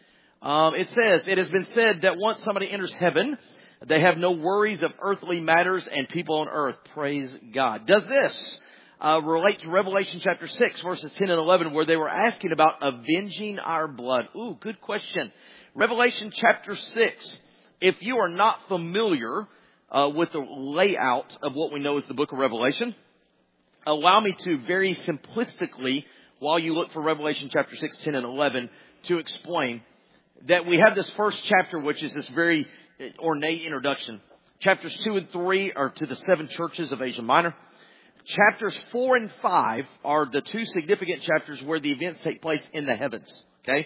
it says, it has been said that once somebody enters heaven, they have no worries of earthly matters and people on earth. Praise God. Does this relate to Revelation chapter 6, verses 10 and 11, where they were asking about avenging our blood? Ooh, good question. Revelation chapter 6. If you are not familiar with the layout of what we know as the book of Revelation, allow me to very simplistically, while you look for Revelation chapter 6, 10, and 11, to explain that we have this first chapter, which is this very ornate introduction. Chapters 2 and 3 are to the 7 churches of Asia Minor. Chapters 4 and 5 are the 2 significant chapters where the events take place in the heavens. Okay?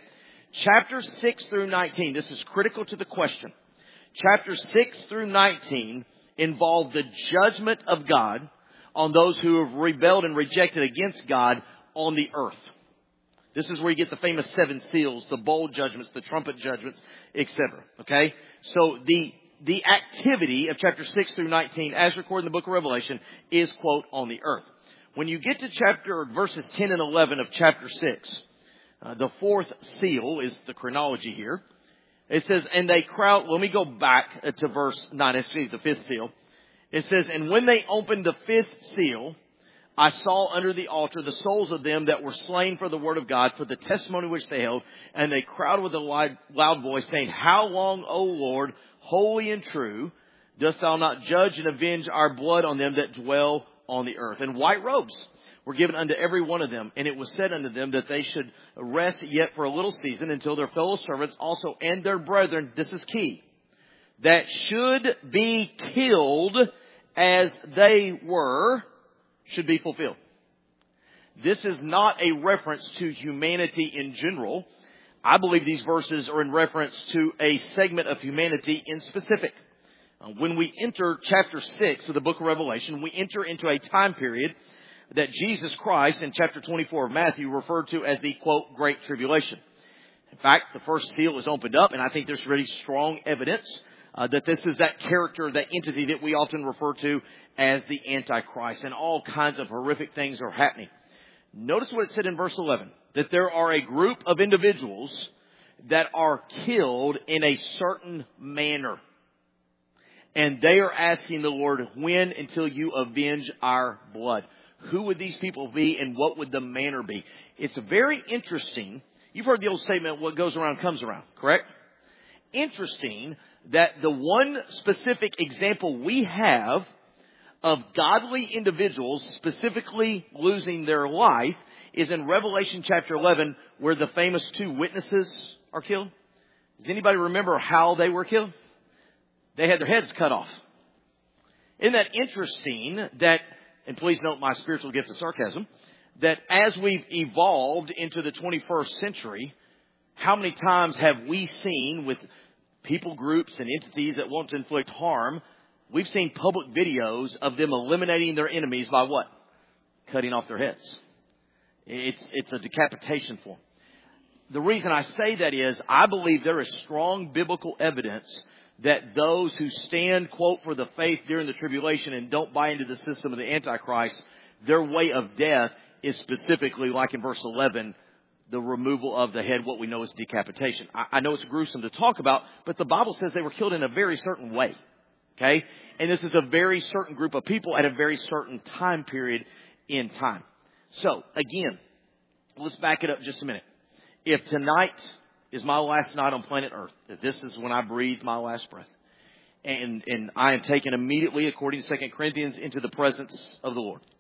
Chapter 6 through 19, this is critical to the question. Chapters 6 through 19 involve the judgment of God on those who have rebelled and rejected against God on the earth. This is where you get the famous 7 seals, the bowl judgments, the trumpet judgments, etc. Okay? So the activity of chapter 6 through 19, as recorded in the book of Revelation, is, quote, on the earth. When you get to verses 10 and 11 of chapter 6, the 4th seal is the chronology here. It says, and they crowd, let me go back to verse 9, excuse me, the 5th seal. It says, and when they opened the 5th seal, I saw under the altar the souls of them that were slain for the word of God, for the testimony which they held, and they crowded with a loud voice, saying, how long, O Lord, holy and true, dost thou not judge and avenge our blood on them that dwell on the earth? And white robes were given unto every one of them, and it was said unto them that they should rest yet for a little season until their fellow servants also and their brethren, this is key, that should be killed as they were, should be fulfilled. This is not a reference to humanity in general. I believe these verses are in reference to a segment of humanity in specific. When we enter chapter 6 of the book of Revelation, we enter into a time period that Jesus Christ in chapter 24 of Matthew referred to as the, quote, Great Tribulation. In fact, the first seal is opened up, and I think there's really strong evidence that this is that character, that entity that we often refer to as the Antichrist, and all kinds of horrific things are happening. Notice what it said in verse 11, that there are a group of individuals that are killed in a certain manner. And they are asking the Lord, when until you avenge our blood? Who would these people be, and what would the manner be? It's very interesting. You've heard the old statement, what goes around comes around, correct? Interesting that the one specific example we have of godly individuals specifically losing their life is in Revelation chapter 11, where the famous 2 witnesses are killed. Does anybody remember how they were killed? They had their heads cut off. Isn't that interesting that, and please note my spiritual gift of sarcasm, that as we've evolved into the 21st century, how many times have we seen with people groups and entities that want to inflict harm, we've seen public videos of them eliminating their enemies by what? Cutting off their heads. It's a decapitation form. The reason I say that is I believe there is strong biblical evidence that those who stand, quote, for the faith during the tribulation and don't buy into the system of the Antichrist, their way of death is specifically, like in verse 11, the removal of the head, what we know as decapitation. I know it's gruesome to talk about, but the Bible says they were killed in a very certain way. Okay? And this is a very certain group of people at a very certain time period in time. So, again, let's back it up just a minute. If tonight is my last night on planet Earth, if this is when I breathe my last breath, and I am taken immediately, according to 2 Corinthians, into the presence of the Lord,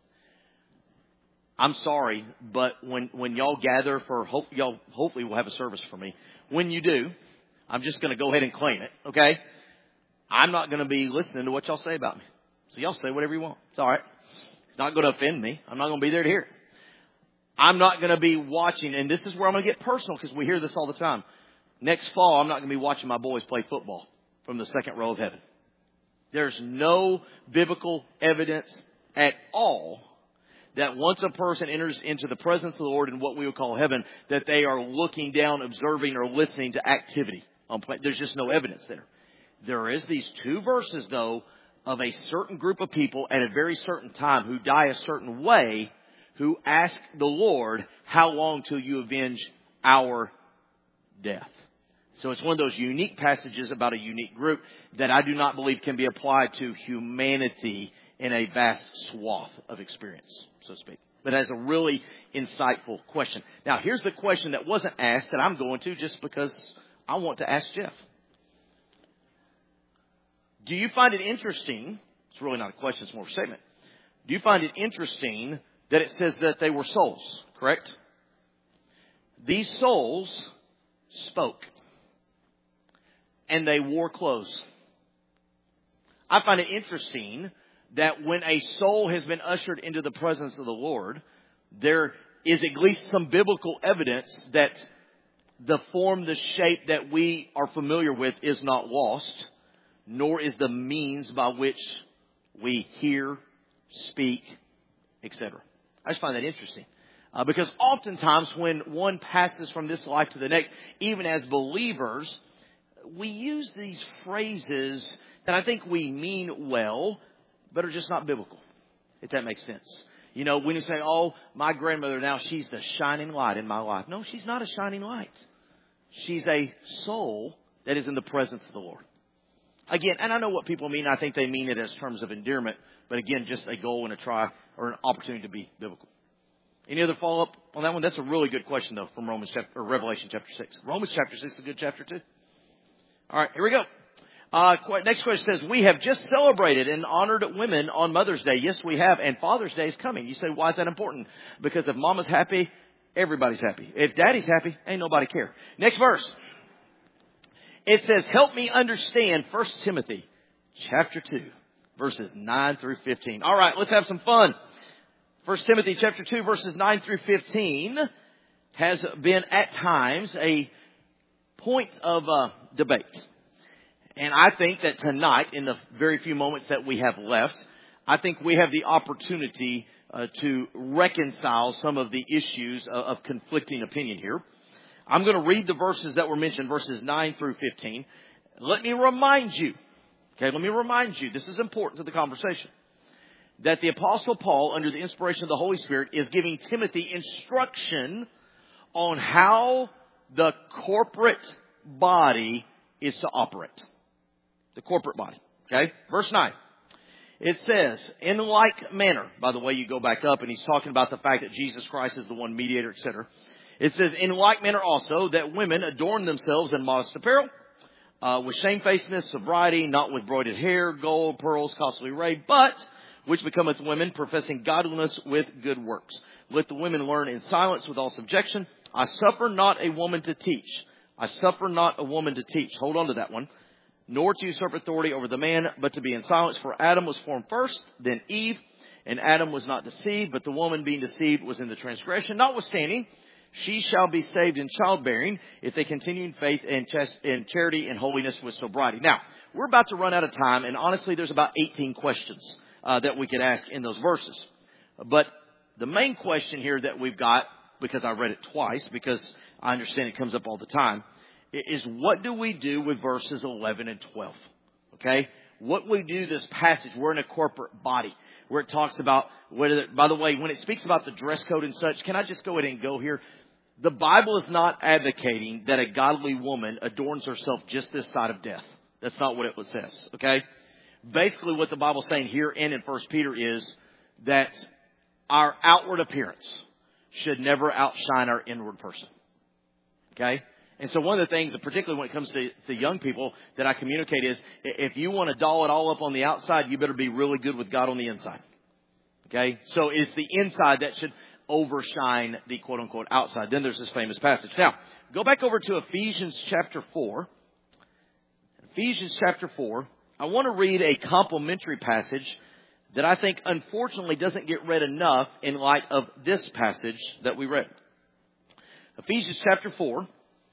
I'm sorry, but when y'all gather for, y'all hopefully will have a service for me. When you do, I'm just going to go ahead and claim it, okay? I'm not going to be listening to what y'all say about me. So y'all say whatever you want. It's all right. It's not going to offend me. I'm not going to be there to hear it. I'm not going to be watching, and this is where I'm going to get personal because we hear this all the time. Next fall, I'm not going to be watching my boys play football from the second row of heaven. There's no biblical evidence at all that once a person enters into the presence of the Lord in what we would call heaven, that they are looking down, observing, or listening to activity on planet. There's just no evidence there. There is these 2 verses, though, of a certain group of people at a very certain time who die a certain way, who ask the Lord, how long till you avenge our death? So it's one of those unique passages about a unique group that I do not believe can be applied to humanity in a vast swath of experience, so to speak. But as a really insightful question. Now, here's the question that wasn't asked that I'm going to just because I want to ask Jeff. Do you find it interesting? It's really not a question, it's more a statement. Do you find it interesting that it says that they were souls, correct? These souls spoke. And they wore clothes. I find it interesting that when a soul has been ushered into the presence of the Lord, there is at least some biblical evidence that the form, the shape that we are familiar with is not lost, nor is the means by which we hear, speak, etc. I just find that interesting. Because oftentimes when one passes from this life to the next, even as believers, we use these phrases that I think we mean well, but are just not biblical, if that makes sense. You know, when you say, oh, my grandmother now, she's the shining light in my life. No, she's not a shining light. She's a soul that is in the presence of the Lord. Again, and I know what people mean. I think they mean it as terms of endearment. But again, just a goal and a try or an opportunity to be biblical. Any other follow-up on that one? That's a really good question, though, from Revelation chapter 6. Romans chapter 6 is a good chapter, too. All right, here we go. Next question says, we have just celebrated and honored women on Mother's Day. Yes, we have. And Father's Day is coming. You say, why is that important? Because if Mama's happy, everybody's happy. If Daddy's happy, ain't nobody care. Next verse. It says, help me understand 1 Timothy chapter 2, verses 9 through 15. All right, let's have some fun. 1 Timothy chapter 2, verses 9 through 15 has been at times a point of debate. And I think that tonight, in the very few moments that we have left, I think we have the opportunity to reconcile some of the issues of conflicting opinion here. I'm going to read the verses that were mentioned, verses 9 through 15. Let me remind you, this is important to the conversation, that the Apostle Paul, under the inspiration of the Holy Spirit, is giving Timothy instruction on how the corporate body is to operate. The corporate body. Okay? Verse 9. It says, in like manner, by the way, you go back up and he's talking about the fact that Jesus Christ is the one mediator, etc. It says, in like manner also that women adorn themselves in modest apparel, with shamefacedness, sobriety, not with broided hair, gold, pearls, costly array, but which becometh women, professing godliness with good works. Let the women learn in silence with all subjection. I suffer not a woman to teach. Hold on to that one. Nor to usurp authority over the man, but to be in silence. For Adam was formed first, then Eve. And Adam was not deceived, but the woman being deceived was in the transgression. Notwithstanding, she shall be saved in childbearing if they continue in faith and charity and holiness with sobriety. Now, we're about to run out of time, and honestly, there's about 18 questions that we could ask in those verses. But the main question here that we've got, because I read it twice, because I understand it comes up all the time, is what do we do with verses 11 and 12? Okay? What we do this passage, we're in a corporate body where it talks about whether, by the way, when it speaks about the dress code and such, can I just go ahead and go here? The Bible is not advocating that a godly woman adorns herself just this side of death. That's not what it says. Okay? Basically what the Bible's saying here and in 1 Peter is that our outward appearance should never outshine our inward person. Okay? And so one of the things, particularly when it comes to young people, that I communicate is, if you want to doll it all up on the outside, you better be really good with God on the inside. Okay? So it's the inside that should overshine the quote-unquote outside. Then there's this famous passage. Now, go back over to Ephesians chapter 4. Ephesians chapter 4. I want to read a complementary passage that I think, unfortunately, doesn't get read enough in light of this passage that we read. Ephesians chapter 4.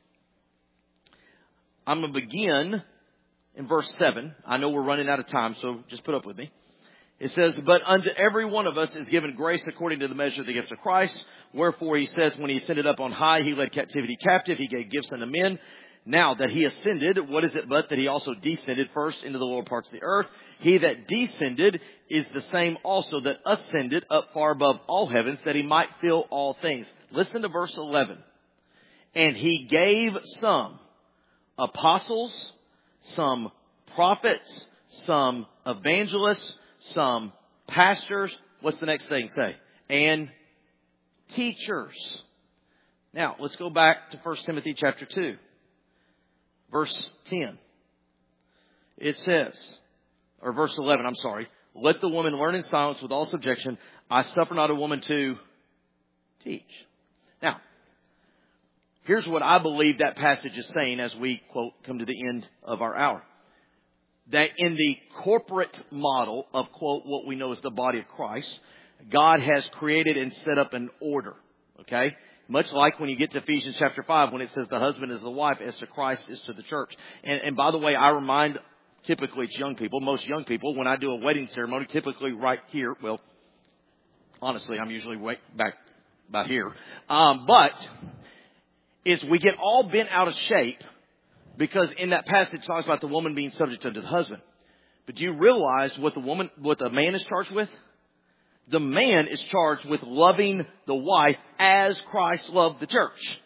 I'm going to begin in verse 7. I know we're running out of time, so just put up with me. It says, but unto every one of us is given grace according to the measure of the gifts of Christ. Wherefore he says, when he ascended up on high, he led captivity captive. He gave gifts unto men. Now that he ascended, what is it but that he also descended first into the lower parts of the earth? He that descended is the same also that ascended up far above all heavens, that he might fill all things. Listen to verse 11. And he gave some apostles, some prophets, some evangelists, some pastors. What's the next thing say? And teachers. Now, let's go back to 1 Timothy chapter 2, verse 10. It says, or verse 11, I'm sorry. Let the woman learn in silence with all subjection. I suffer not a woman to teach. Now, here's what I believe that passage is saying as we, quote, come to the end of our hour. That in the corporate model of, quote, what we know as the body of Christ, God has created and set up an order. Okay? Much like when you get to Ephesians chapter 5, when it says the husband is the wife, as to Christ is to the church. And by the way, I remind, typically it's young people, most young people, when I do a wedding ceremony, typically right here, well, honestly, I'm usually back about here. But is we get all bent out of shape because in that passage it talks about the woman being subject unto the husband. But do you realize what the man is charged with? The man is charged with loving the wife as Christ loved the church.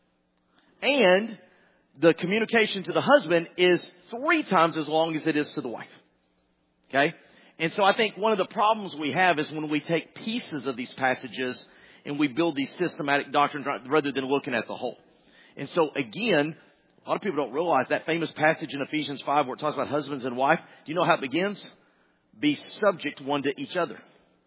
And the communication to the husband is 3 times as long as it is to the wife. Okay? And so I think one of the problems we have is when we take pieces of these passages and we build these systematic doctrines rather than looking at the whole. And so again, a lot of people don't realize that famous passage in Ephesians 5 where it talks about husbands and wife. Do you know how it begins? Be subject one to each other.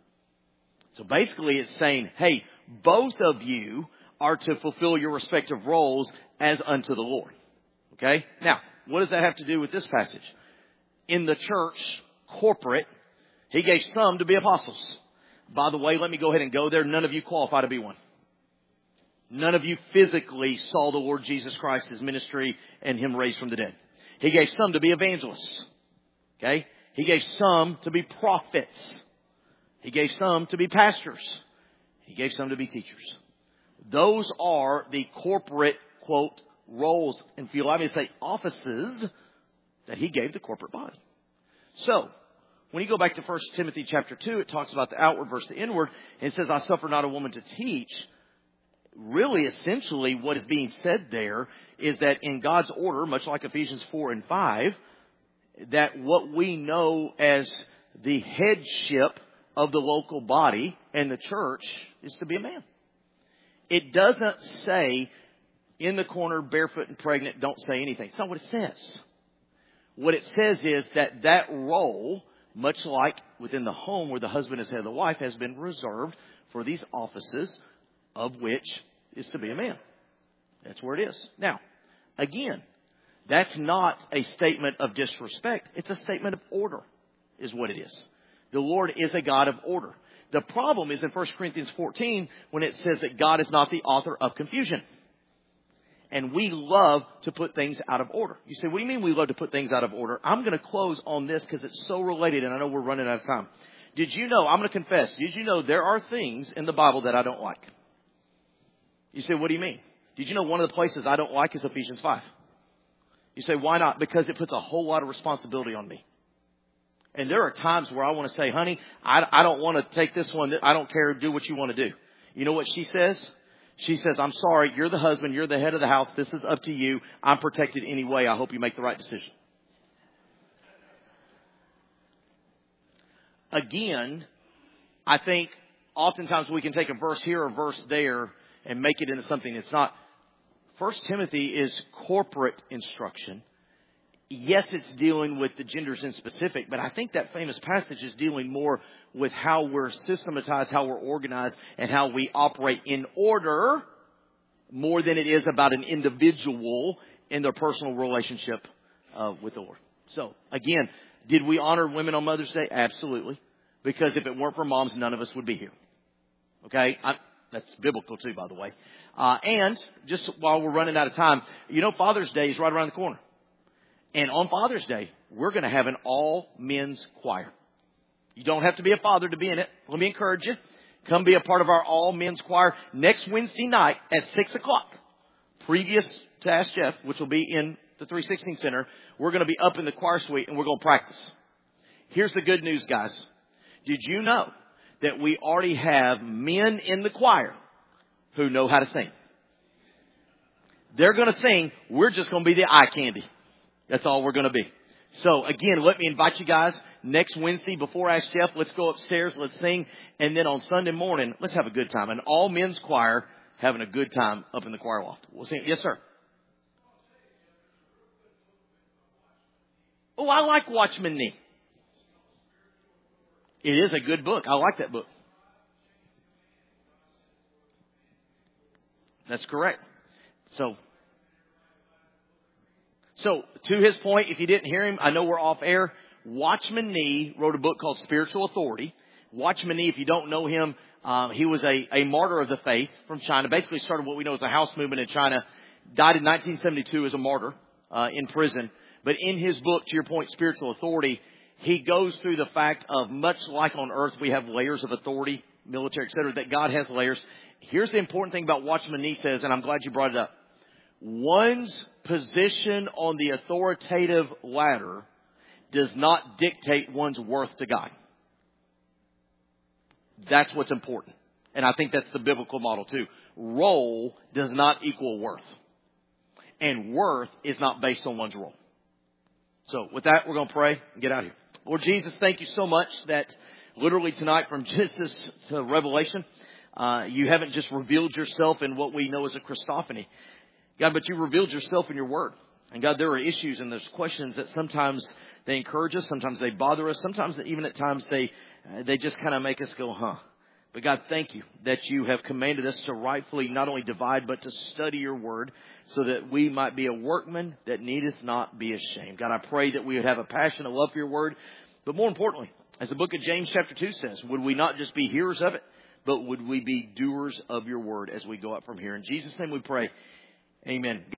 So basically it's saying, hey, both of you are to fulfill your respective roles as unto the Lord. Okay? Now, what does that have to do with this passage? In the church, corporate, he gave some to be apostles. By the way, let me go ahead and go there. None of you qualify to be one. None of you physically saw the Lord Jesus Christ, his ministry, and him raised from the dead. He gave some to be evangelists. Okay? He gave some to be prophets. He gave some to be pastors. He gave some to be teachers. Those are the corporate, quote, roles, and if you allow me to say offices, that he gave the corporate body. So, when you go back to 1 Timothy chapter 2, it talks about the outward versus the inward, and it says, I suffer not a woman to teach. Really, essentially, what is being said there is that in God's order, much like Ephesians 4 and 5, that what we know as the headship of the local body and the church is to be a man. It doesn't say in the corner, barefoot and pregnant, don't say anything. It's not what it says. What it says is that role, much like within the home where the husband is head of the wife, has been reserved for these offices, of which is to be a man. That's where it is. Now, again, that's not a statement of disrespect. It's a statement of order, is what it is. The Lord is a God of order. The problem is in 1 Corinthians 14 when it says that God is not the author of confusion. And we love to put things out of order. You say, what do you mean we love to put things out of order? I'm going to close on this because it's so related and I know we're running out of time. Did you know, I'm going to confess, did you know there are things in the Bible that I don't like? You say, what do you mean? Did you know one of the places I don't like is Ephesians 5? You say, why not? Because it puts a whole lot of responsibility on me. And there are times where I want to say, honey, I don't want to take this one. I don't care. Do what you want to do. You know what she says? She says, I'm sorry. You're the husband. You're the head of the house. This is up to you. I'm protected anyway. I hope you make the right decision. Again, I think oftentimes we can take a verse here or a verse there and make it into something it's not. 1 Timothy is corporate instruction. Yes, it's dealing with the genders in specific, but I think that famous passage is dealing more with how we're systematized, how we're organized, and how we operate in order more than it is about an individual in their personal relationship with the Lord. So, again, did we honor women on Mother's Day? Absolutely. Because if it weren't for moms, none of us would be here. Okay? That's biblical too, by the way. And just while we're running out of time, you know Father's Day is right around the corner. And on Father's Day, we're going to have an all-men's choir. You don't have to be a father to be in it. Let me encourage you. Come be a part of our all-men's choir next Wednesday night at 6 o'clock. Previous to Ask Jeff, which will be in the 316 Center, we're going to be up in the choir suite and we're going to practice. Here's the good news, guys. Did you know that we already have men in the choir who know how to sing? They're going to sing. We're just going to be the eye candy. That's all we're going to be. So again, let me invite you guys next Wednesday before Ask Jeff. Let's go upstairs. Let's sing. And then on Sunday morning, let's have a good time. An all men's choir having a good time up in the choir loft. We'll sing. Yes, sir. Oh, I like Watchman Nee. It is a good book. I like that book. That's correct. So to his point, if you didn't hear him, I know we're off air. Watchman Nee wrote a book called Spiritual Authority. Watchman Nee, if you don't know him, He was a martyr of the faith from China. Basically started what we know as the House Movement in China. Died in 1972 as a martyr in prison. But in his book, to your point, Spiritual Authority, he goes through the fact of much like on earth we have layers of authority, military, etc., that God has layers. Here's the important thing about Watchman Nee says, and I'm glad you brought it up. One's position on the authoritative ladder does not dictate one's worth to God. That's what's important. And I think that's the biblical model too. Role does not equal worth. And worth is not based on one's role. So with that, we're going to pray and get out of here. Lord Jesus, thank you so much that literally tonight from Genesis to Revelation, you haven't just revealed yourself in what we know as a Christophany, God, but you revealed yourself in your word. And God, there are issues and there's questions that sometimes they encourage us, sometimes they bother us, sometimes even at times they just kind of make us go, huh. But God, thank you that you have commanded us to rightfully not only divide, but to study your word so that we might be a workman that needeth not be ashamed. God, I pray that we would have a passion, a love for your word. But more importantly, as the book of James chapter 2 says, would we not just be hearers of it, but would we be doers of your word as we go out from here? In Jesus' name we pray. Amen.